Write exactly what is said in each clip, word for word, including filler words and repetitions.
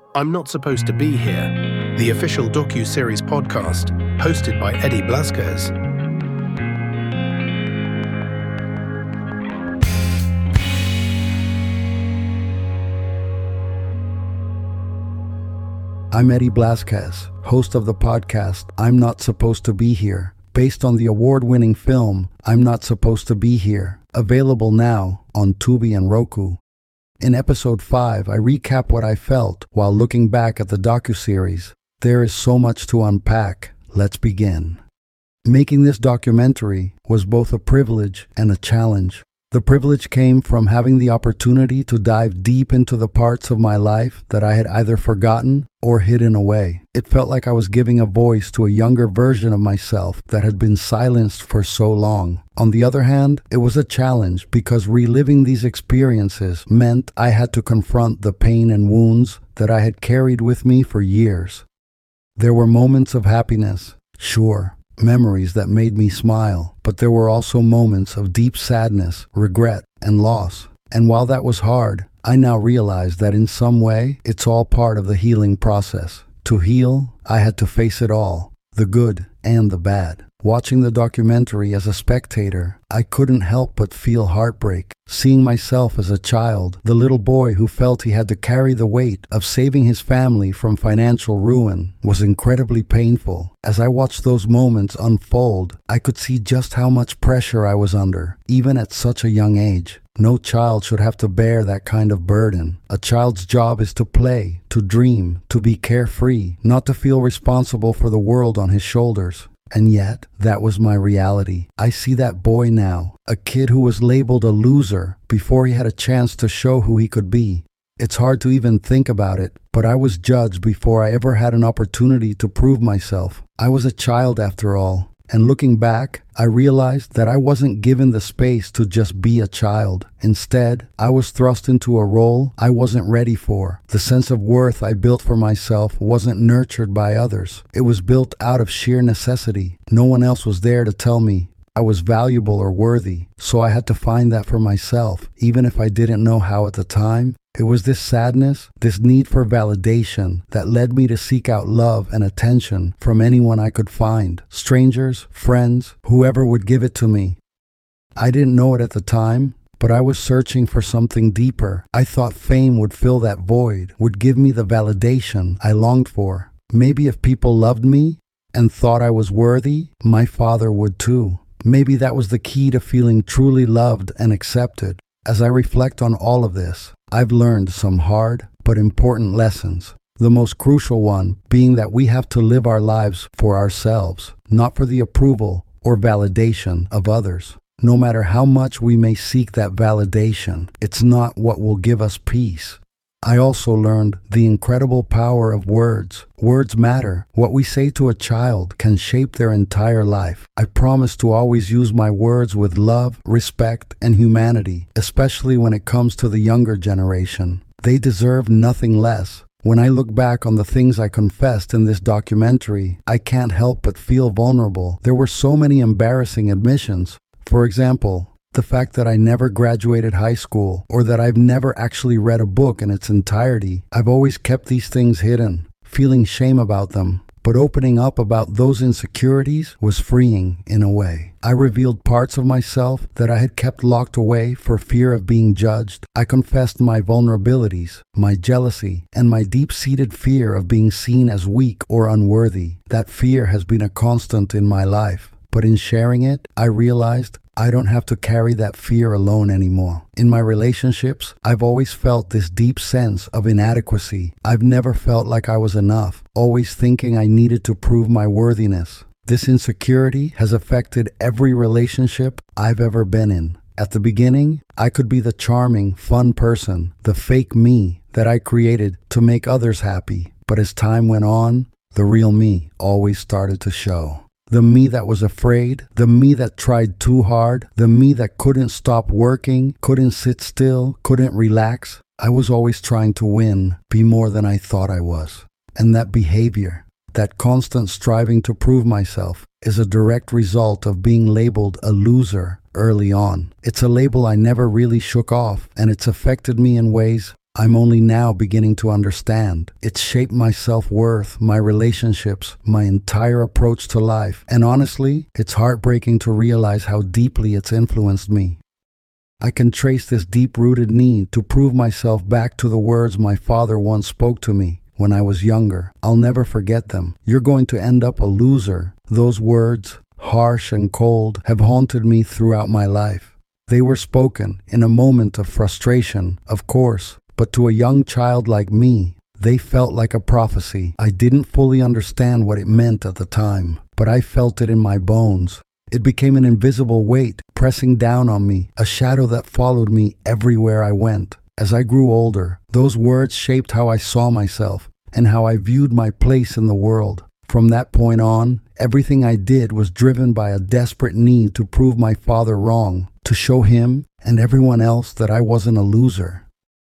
I'm Not Supposed to Be Here, the official docu-series podcast hosted by Eddie Blasquez. I'm Eddie Blasquez, host of the podcast I'm Not Supposed to Be Here, based on the award-winning film I'm Not Supposed to Be Here, available now on Tubi and Roku. In episode five, I recap what I felt while looking back at the docuseries. There is so much to unpack. Let's begin. Making this documentary was both a privilege and a challenge. The privilege came from having the opportunity to dive deep into the parts of my life that I had either forgotten or hidden away. It felt like I was giving a voice to a younger version of myself that had been silenced for so long. On the other hand, it was a challenge because reliving these experiences meant I had to confront the pain and wounds that I had carried with me for years. There were moments of happiness, sure. Memories that made me smile, but there were also moments of deep sadness, regret, and loss. And while that was hard, I now realize that in some way, it's all part of the healing process. To heal, I had to face it all, the good and the bad. Watching the documentary as a spectator, I couldn't help but feel heartbreak. Seeing myself as a child, the little boy who felt he had to carry the weight of saving his family from financial ruin, was incredibly painful. As I watched those moments unfold, I could see just how much pressure I was under, even at such a young age. No child should have to bear that kind of burden. A child's job is to play, to dream, to be carefree, not to feel responsible for the world on his shoulders. And yet, that was my reality. I see that boy now, a kid who was labeled a loser before he had a chance to show who he could be. It's hard to even think about it, but I was judged before I ever had an opportunity to prove myself. I was a child after all. And looking back, I realized that I wasn't given the space to just be a child. Instead, I was thrust into a role I wasn't ready for. The sense of worth I built for myself wasn't nurtured by others. It was built out of sheer necessity. No one else was there to tell me I was valuable or worthy, so I had to find that for myself, even if I didn't know how at the time. It was this sadness, this need for validation that led me to seek out love and attention from anyone I could find. Strangers, friends, whoever would give it to me. I didn't know it at the time, but I was searching for something deeper. I thought fame would fill that void, would give me the validation I longed for. Maybe if people loved me and thought I was worthy, my father would too. Maybe that was the key to feeling truly loved and accepted. As I reflect on all of this, I've learned some hard but important lessons. The most crucial one being that we have to live our lives for ourselves, not for the approval or validation of others. No matter how much we may seek that validation, it's not what will give us peace. I also learned the incredible power of words. Words matter. What we say to a child can shape their entire life. I promise to always use my words with love, respect, and humanity, especially when it comes to the younger generation. They deserve nothing less. When I look back on the things I confessed in this documentary, I can't help but feel vulnerable. There were so many embarrassing admissions. For example, the fact that I never graduated high school, or that I've never actually read a book in its entirety. I've always kept these things hidden, feeling shame about them. But opening up about those insecurities was freeing in a way. I revealed parts of myself that I had kept locked away for fear of being judged. I confessed my vulnerabilities, my jealousy, and my deep-seated fear of being seen as weak or unworthy. That fear has been a constant in my life. But in sharing it, I realized I don't have to carry that fear alone anymore. In my relationships, I've always felt this deep sense of inadequacy. I've never felt like I was enough, always thinking I needed to prove my worthiness. This insecurity has affected every relationship I've ever been in. At the beginning, I could be the charming, fun person, the fake me that I created to make others happy. But as time went on, the real me always started to show. The me that was afraid, the me that tried too hard, the me that couldn't stop working, couldn't sit still, couldn't relax. I was always trying to win, be more than I thought I was. And that behavior, that constant striving to prove myself, is a direct result of being labeled a loser early on. It's a label I never really shook off, and it's affected me in ways I'm only now beginning to understand. It's shaped my self-worth, my relationships, my entire approach to life, and honestly, it's heartbreaking to realize how deeply it's influenced me. I can trace this deep-rooted need to prove myself back to the words my father once spoke to me when I was younger. I'll never forget them. You're going to end up a loser. Those words, harsh and cold, have haunted me throughout my life. They were spoken in a moment of frustration, of course, but to a young child like me, they felt like a prophecy. I didn't fully understand what it meant at the time, but I felt it in my bones. It became an invisible weight pressing down on me, a shadow that followed me everywhere I went. As I grew older, those words shaped how I saw myself and how I viewed my place in the world. From that point on, everything I did was driven by a desperate need to prove my father wrong, to show him and everyone else that I wasn't a loser.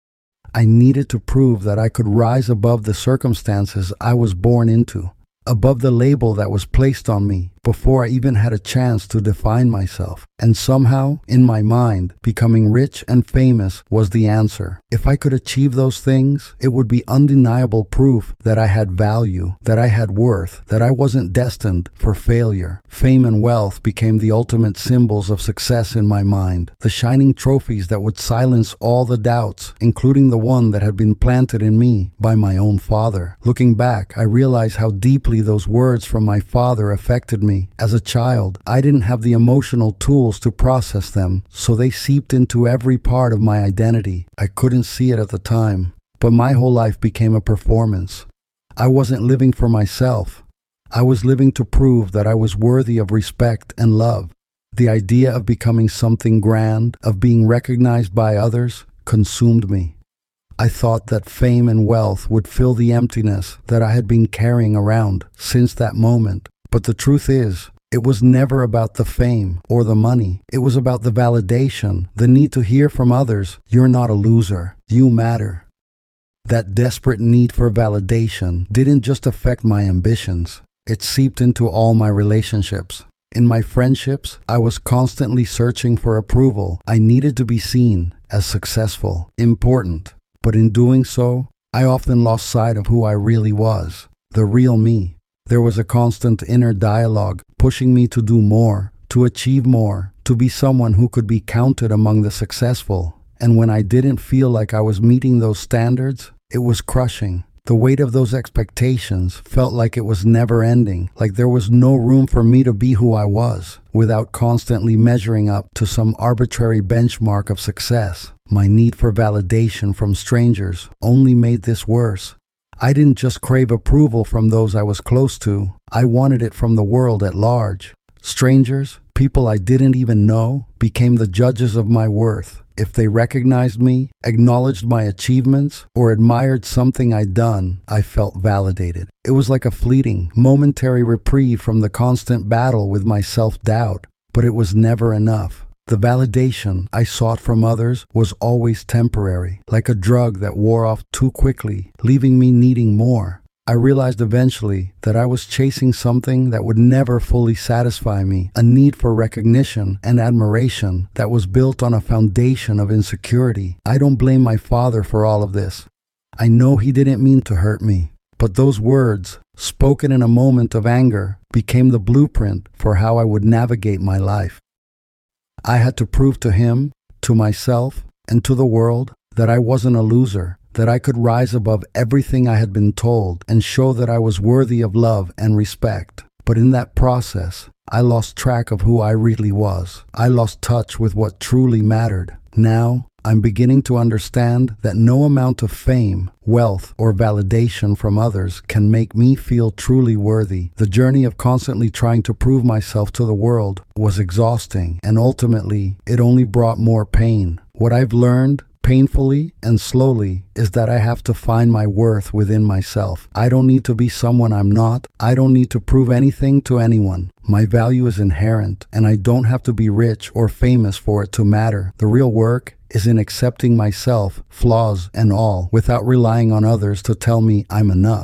I needed to prove that I could rise above the circumstances I was born into, above the label that was placed on me before I even had a chance to define myself. And somehow, in my mind, becoming rich and famous was the answer. If I could achieve those things, it would be undeniable proof that I had value, that I had worth, that I wasn't destined for failure. Fame and wealth became the ultimate symbols of success in my mind, the shining trophies that would silence all the doubts, including the one that had been planted in me by my own father. Looking back, I realized how deeply those words from my father affected me. As a child, I didn't have the emotional tools to process them, so they seeped into every part of my identity. I couldn't see it at the time, but my whole life became a performance. I wasn't living for myself. I was living to prove that I was worthy of respect and love. The idea of becoming something grand, of being recognized by others, consumed me. I thought that fame and wealth would fill the emptiness that I had been carrying around since that moment. But the truth is, it was never about the fame or the money. It was about the validation, the need to hear from others, "You're not a loser, you matter." That desperate need for validation didn't just affect my ambitions. It seeped into all my relationships. In my friendships, I was constantly searching for approval. I needed to be seen as successful, important. But in doing so, I often lost sight of who I really was, the real me. There was a constant inner dialogue pushing me to do more, to achieve more, to be someone who could be counted among the successful. And when I didn't feel like I was meeting those standards, it was crushing. The weight of those expectations felt like it was never ending, like there was no room for me to be who I was, without constantly measuring up to some arbitrary benchmark of success. My need for validation from strangers only made this worse. I didn't just crave approval from those I was close to. I wanted it from the world at large. Strangers, people I didn't even know, became the judges of my worth. If they recognized me, acknowledged my achievements, or admired something I'd done, I felt validated. It was like a fleeting, momentary reprieve from the constant battle with my self-doubt, but it was never enough. The validation I sought from others was always temporary, like a drug that wore off too quickly, leaving me needing more. I realized eventually that I was chasing something that would never fully satisfy me, a need for recognition and admiration that was built on a foundation of insecurity. I don't blame my father for all of this. I know he didn't mean to hurt me, but those words, spoken in a moment of anger, became the blueprint for how I would navigate my life. I had to prove to him, to myself, and to the world that I wasn't a loser, that I could rise above everything I had been told and show that I was worthy of love and respect. But in that process, I lost track of who I really was. I lost touch with what truly mattered. Now, I'm beginning to understand that no amount of fame, wealth, or validation from others can make me feel truly worthy. The journey of constantly trying to prove myself to the world was exhausting, and ultimately, it only brought more pain. What I've learned, painfully and slowly, is that I have to find my worth within myself. I don't need to be someone I'm not. I don't need to prove anything to anyone. My value is inherent, and I don't have to be rich or famous for it to matter. The real work is in accepting myself, flaws and all, without relying on others to tell me I'm enough.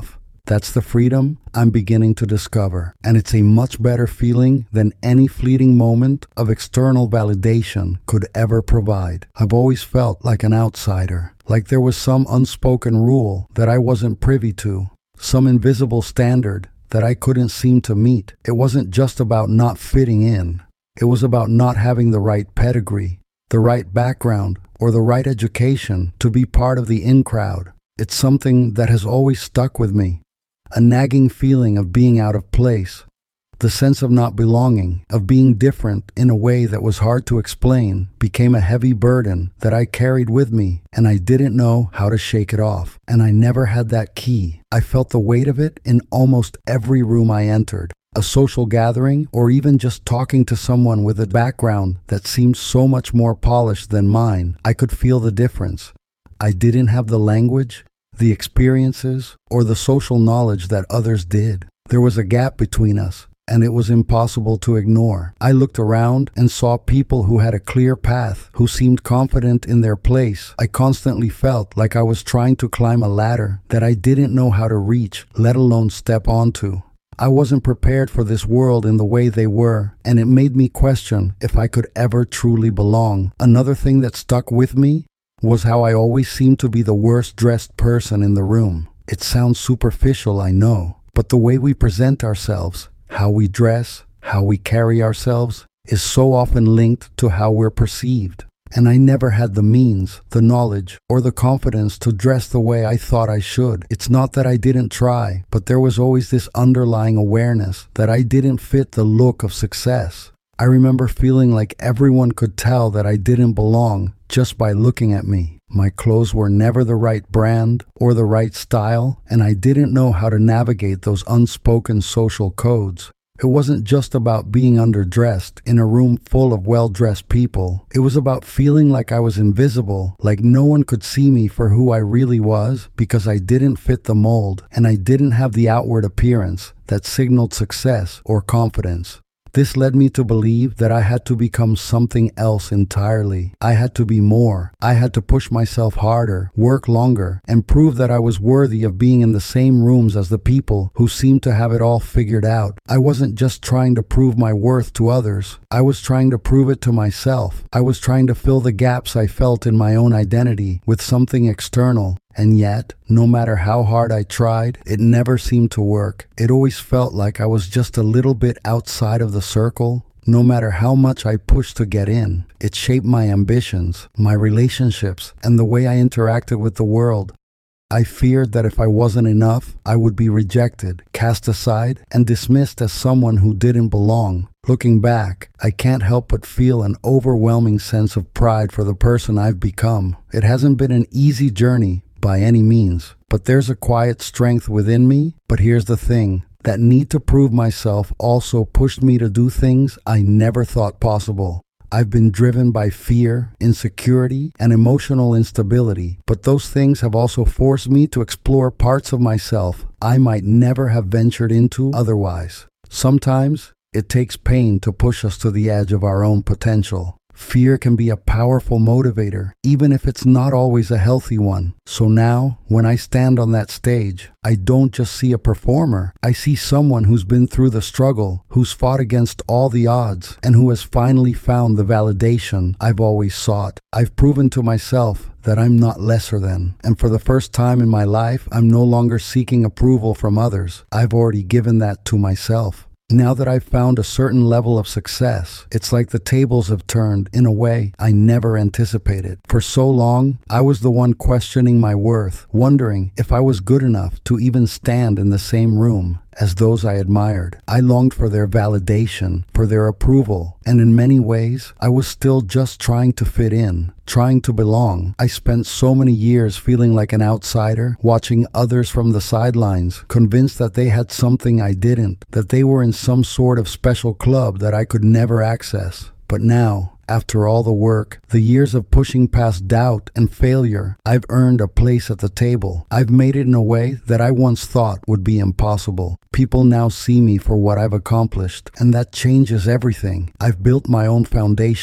That's the freedom I'm beginning to discover, and it's a much better feeling than any fleeting moment of external validation could ever provide. I've always felt like an outsider, like there was some unspoken rule that I wasn't privy to, some invisible standard that I couldn't seem to meet. It wasn't just about not fitting in. It was about not having the right pedigree, the right background, or the right education to be part of the in crowd. It's something that has always stuck with me. A nagging feeling of being out of place, the sense of not belonging, of being different in a way that was hard to explain, became a heavy burden that I carried with me, and I didn't know how to shake it off. And I never had that key. I felt the weight of it in almost every room I entered. A social gathering, or even just talking to someone with a background that seemed so much more polished than mine, I could feel the difference. I didn't have the language, the experiences, or the social knowledge that others did. There was a gap between us, and it was impossible to ignore. I looked around and saw people who had a clear path, who seemed confident in their place. I constantly felt like I was trying to climb a ladder that I didn't know how to reach, let alone step onto. I wasn't prepared for this world in the way they were, and it made me question if I could ever truly belong. Another thing that stuck with me was how I always seemed to be the worst dressed person in the room. It sounds superficial, I know, but the way we present ourselves, how we dress, how we carry ourselves, is so often linked to how we're perceived. And I never had the means, the knowledge, or the confidence to dress the way I thought I should. It's not that I didn't try, but there was always this underlying awareness that I didn't fit the look of success. I remember feeling like everyone could tell that I didn't belong just by looking at me. My clothes were never the right brand or the right style, and I didn't know how to navigate those unspoken social codes. It wasn't just about being underdressed in a room full of well-dressed people. It was about feeling like I was invisible, like no one could see me for who I really was because I didn't fit the mold, and I didn't have the outward appearance that signaled success or confidence. This led me to believe that I had to become something else entirely. I had to be more. I had to push myself harder, work longer, and prove that I was worthy of being in the same rooms as the people who seemed to have it all figured out. I wasn't just trying to prove my worth to others. I was trying to prove it to myself. I was trying to fill the gaps I felt in my own identity with something external. And yet, no matter how hard I tried, it never seemed to work. It always felt like I was just a little bit outside of the circle. No matter how much I pushed to get in, it shaped my ambitions, my relationships, and the way I interacted with the world. I feared that if I wasn't enough, I would be rejected, cast aside, and dismissed as someone who didn't belong. Looking back, I can't help but feel an overwhelming sense of pride for the person I've become. It hasn't been an easy journey by any means, but there's a quiet strength within me. But here's the thing, that need to prove myself also pushed me to do things I never thought possible. I've been driven by fear, insecurity, and emotional instability, but those things have also forced me to explore parts of myself I might never have ventured into otherwise. Sometimes it takes pain to push us to the edge of our own potential. Fear can be a powerful motivator, even if it's not always a healthy one. So now, when I stand on that stage, I don't just see a performer. I see someone who's been through the struggle, who's fought against all the odds, and who has finally found the validation I've always sought. I've proven to myself that I'm not lesser than, and for the first time in my life, I'm no longer seeking approval from others. I've already given that to myself. Now that I've found a certain level of success, it's like the tables have turned in a way I never anticipated. For so long, I was the one questioning my worth, wondering if I was good enough to even stand in the same room as those I admired. I longed for their validation, for their approval, and in many ways, I was still just trying to fit in, trying to belong. I spent so many years feeling like an outsider, watching others from the sidelines, convinced that they had something I didn't, that they were in some sort of special club that I could never access. But now, after all the work, the years of pushing past doubt and failure, I've earned a place at the table. I've made it in a way that I once thought would be impossible. People now see me for what I've accomplished, and that changes everything. I've built my own foundation,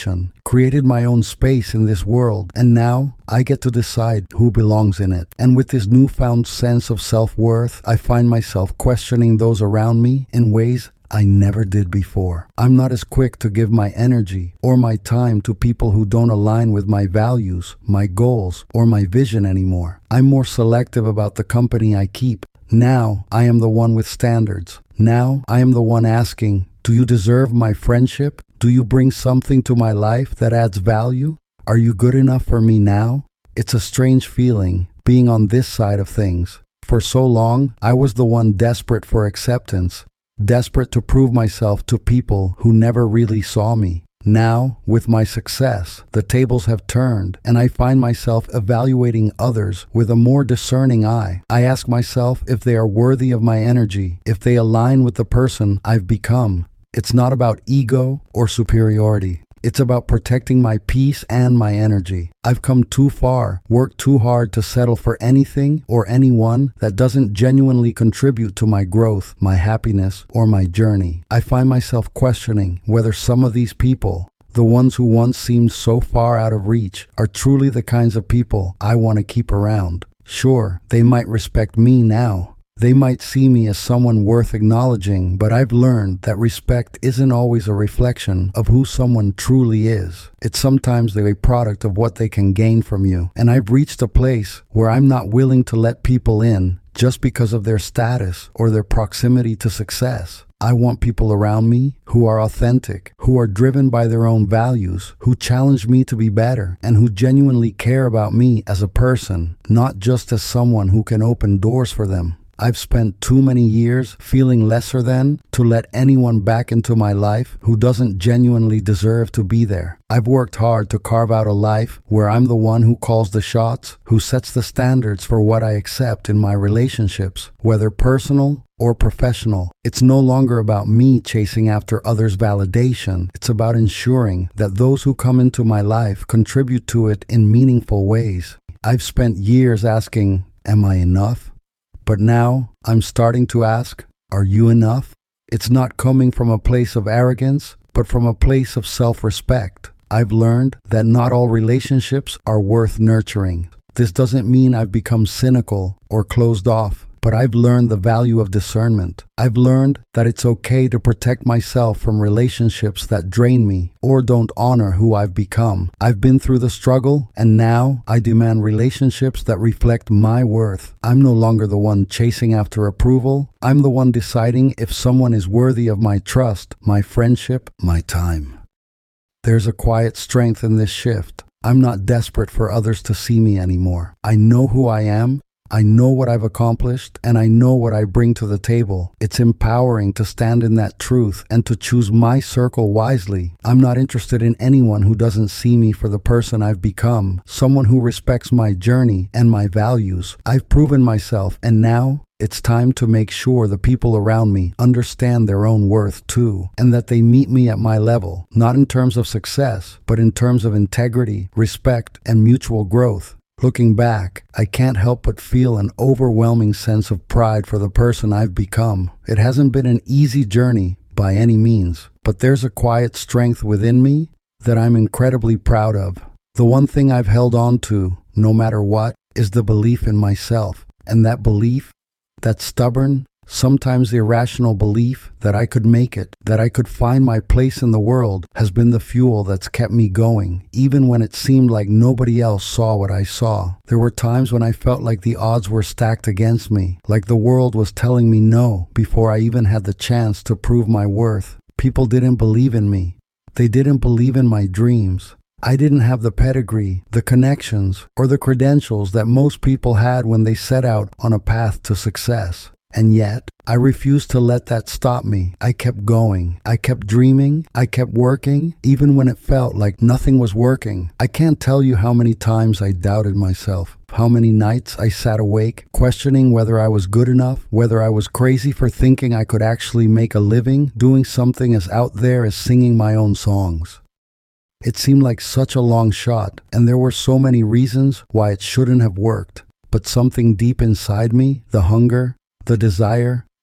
created my own space in this world, and now I get to decide who belongs in it. And with this newfound sense of self-worth, I find myself questioning those around me in ways I never did before. I'm not as quick to give my energy or my time to people who don't align with my values, my goals, or my vision anymore. I'm more selective about the company I keep. Now I am the one with standards. Now I am the one asking, do you deserve my friendship? Do you bring something to my life that adds value? Are you good enough for me now? It's a strange feeling being on this side of things. For so long, I was the one desperate for acceptance. Desperate to prove myself to people who never really saw me. Now, with my success, the tables have turned, and I find myself evaluating others with a more discerning eye. I ask myself if they are worthy of my energy, if they align with the person I've become. It's not about ego or superiority. It's about protecting my peace and my energy. I've come too far, worked too hard to settle for anything or anyone that doesn't genuinely contribute to my growth, my happiness, or my journey. I find myself questioning whether some of these people, the ones who once seemed so far out of reach, are truly the kinds of people I want to keep around. Sure, they might respect me now. They might see me as someone worth acknowledging, but I've learned that respect isn't always a reflection of who someone truly is. It's sometimes a product of what they can gain from you. And I've reached a place where I'm not willing to let people in just because of their status or their proximity to success. I want people around me who are authentic, who are driven by their own values, who challenge me to be better, and who genuinely care about me as a person, not just as someone who can open doors for them. I've spent too many years feeling lesser than to let anyone back into my life who doesn't genuinely deserve to be there. I've worked hard to carve out a life where I'm the one who calls the shots, who sets the standards for what I accept in my relationships, whether personal or professional. It's no longer about me chasing after others' validation. It's about ensuring that those who come into my life contribute to it in meaningful ways. I've spent years asking, am I enough? But now I'm starting to ask, are you enough? It's not coming from a place of arrogance, but from a place of self-respect. I've learned that not all relationships are worth nurturing. This doesn't mean I've become cynical or closed off, but I've learned the value of discernment. I've learned that it's okay to protect myself from relationships that drain me or don't honor who I've become. I've been through the struggle, and now I demand relationships that reflect my worth. I'm no longer the one chasing after approval. I'm the one deciding if someone is worthy of my trust, my friendship, my time. There's a quiet strength in this shift. I'm not desperate for others to see me anymore. I know who I am. I know what I've accomplished, and I know what I bring to the table. It's empowering to stand in that truth and to choose my circle wisely. I'm not interested in anyone who doesn't see me for the person I've become, someone who respects my journey and my values. I've proven myself, and now it's time to make sure the people around me understand their own worth too, and that they meet me at my level, not in terms of success, but in terms of integrity, respect, and mutual growth. Looking back, I can't help but feel an overwhelming sense of pride for the person I've become. It hasn't been an easy journey by any means, but there's a quiet strength within me that I'm incredibly proud of. The one thing I've held on to, no matter what, is the belief in myself. And that belief, that stubborn, sometimes irrational belief that I could make it, that I could find my place in the world, has been the fuel that's kept me going, even when it seemed like nobody else saw what I saw. There were times when I felt like the odds were stacked against me, like the world was telling me no before I even had the chance to prove my worth. People didn't believe in me. They didn't believe in my dreams. I didn't have the pedigree, the connections, or the credentials that most people had when they set out on a path to success. And yet, I refused to let that stop me. I kept going. I kept dreaming. I kept working, even when it felt like nothing was working. I can't tell you how many times I doubted myself, how many nights I sat awake, questioning whether I was good enough, whether I was crazy for thinking I could actually make a living doing something as out there as singing my own songs. It seemed like such a long shot, and there were so many reasons why it shouldn't have worked. But something deep inside me, the hunger, the desire,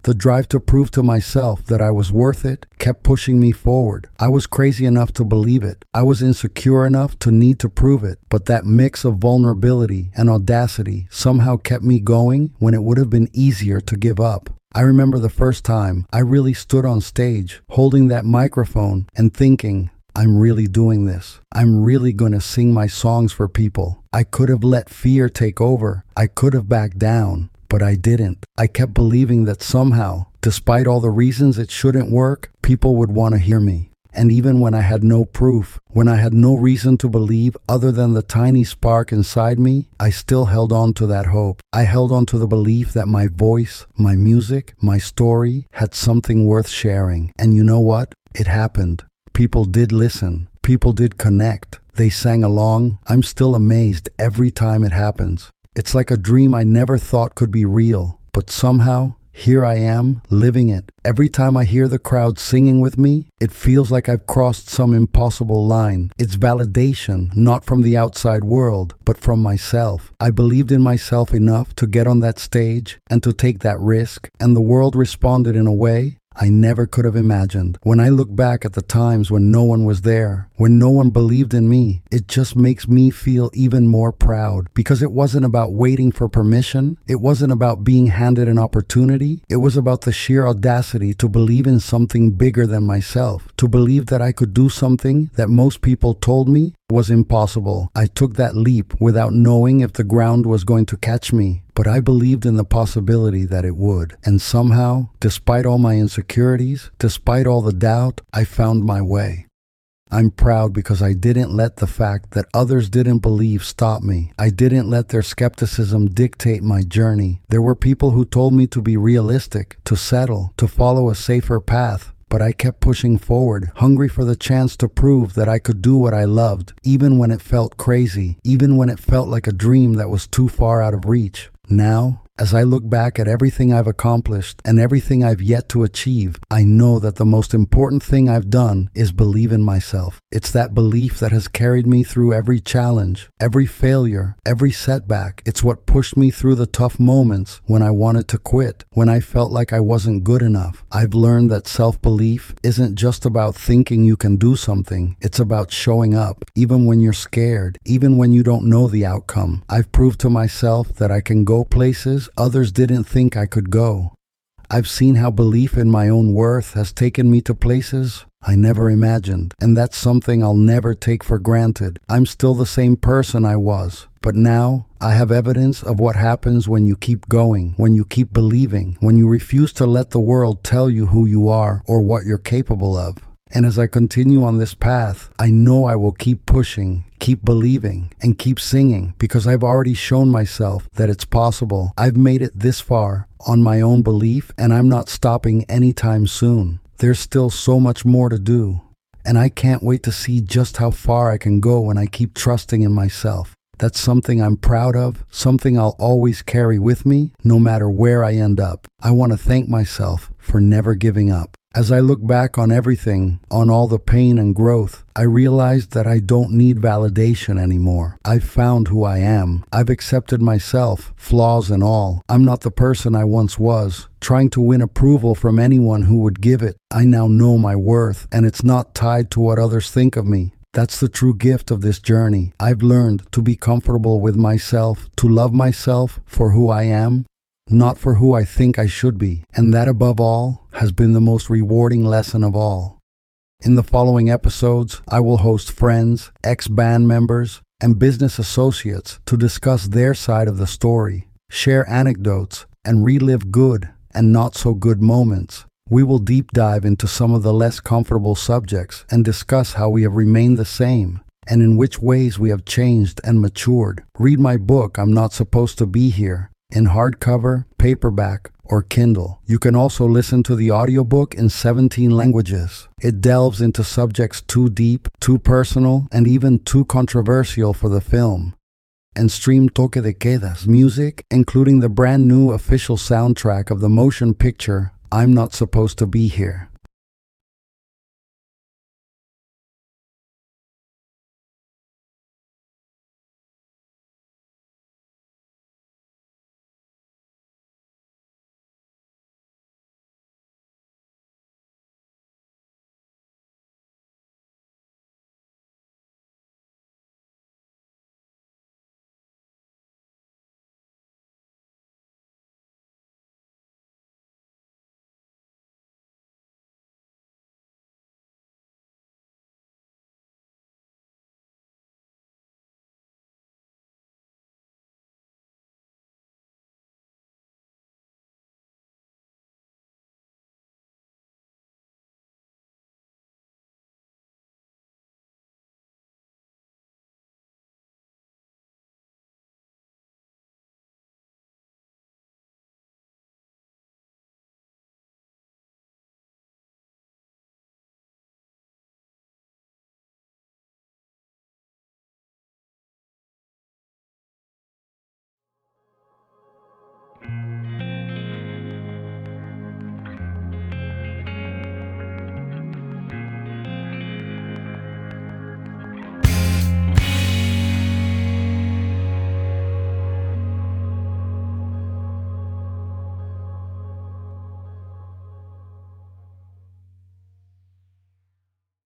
The drive to prove to myself that I was worth it kept pushing me forward. I was crazy enough to believe it. I was insecure enough to need to prove it. But that mix of vulnerability and audacity somehow kept me going when it would have been easier to give up. I remember the first time I really stood on stage, holding that microphone and thinking, I'm really doing this. I'm really going to sing my songs for people. I could have let fear take over. I could have backed down, but I didn't. I kept believing that somehow, despite all the reasons it shouldn't work, people would want to hear me. And even when I had no proof, when I had no reason to believe other than the tiny spark inside me, I still held on to that hope. I held on to the belief that my voice, my music, my story had something worth sharing. And you know what? It happened. People did listen. People did connect. They sang along. I'm still amazed every time it happens. It's like a dream I never thought could be real. But somehow, here I am, living it. Every time I hear the crowd singing with me, it feels like I've crossed some impossible line. It's validation, not from the outside world, but from myself. I believed in myself enough to get on that stage and to take that risk, and the world responded in a way I never could have imagined. When I look back at the times when no one was there, when no one believed in me, it just makes me feel even more proud, because it wasn't about waiting for permission. It wasn't about being handed an opportunity. It was about the sheer audacity to believe in something bigger than myself, to believe that I could do something that most people told me was impossible. I took that leap without knowing if the ground was going to catch me, but I believed in the possibility that it would. And somehow, despite all my insecurities, despite all the doubt, I found my way. I'm proud because I didn't let the fact that others didn't believe stop me. I didn't let their skepticism dictate my journey. There were people who told me to be realistic, to settle, to follow a safer path. But I kept pushing forward, hungry for the chance to prove that I could do what I loved, even when it felt crazy, even when it felt like a dream that was too far out of reach. Now, as I look back at everything I've accomplished and everything I've yet to achieve, I know that the most important thing I've done is believe in myself. It's that belief that has carried me through every challenge, every failure, every setback. It's what pushed me through the tough moments when I wanted to quit, when I felt like I wasn't good enough. I've learned that self-belief isn't just about thinking you can do something. It's about showing up, even when you're scared, even when you don't know the outcome. I've proved to myself that I can go places others didn't think I could go. I've seen how belief in my own worth has taken me to places I never imagined, and that's something I'll never take for granted. I'm still the same person I was, but now I have evidence of what happens when you keep going, when you keep believing, when you refuse to let the world tell you who you are or what you're capable of. And as I continue on this path, I know I will keep pushing, keep believing, and keep singing, because I've already shown myself that it's possible. I've made it this far on my own belief, and I'm not stopping anytime soon. There's still so much more to do, and I can't wait to see just how far I can go when I keep trusting in myself. That's something I'm proud of, something I'll always carry with me, no matter where I end up. I want to thank myself for never giving up. As I look back on everything, on all the pain and growth, I realized that I don't need validation anymore. I've found who I am. I've accepted myself, flaws and all. I'm not the person I once was, trying to win approval from anyone who would give it. I now know my worth, and it's not tied to what others think of me. That's the true gift of this journey. I've learned to be comfortable with myself, to love myself for who I am, not for who I think I should be. And that, above all, has been the most rewarding lesson of all. In the following episodes, I will host friends, ex-band members, and business associates to discuss their side of the story, share anecdotes, and relive good and not so good moments. We will deep dive into some of the less comfortable subjects and discuss how we have remained the same and in which ways we have changed and matured. Read my book, I'm Not Supposed to Be Here, in hardcover, paperback, or Kindle. You can also listen to the audiobook in seventeen languages. It delves into subjects too deep, too personal, and even too controversial for the film. And stream Toque de Queda's music, including the brand new official soundtrack of the motion picture I'm Not Supposed to Be Here.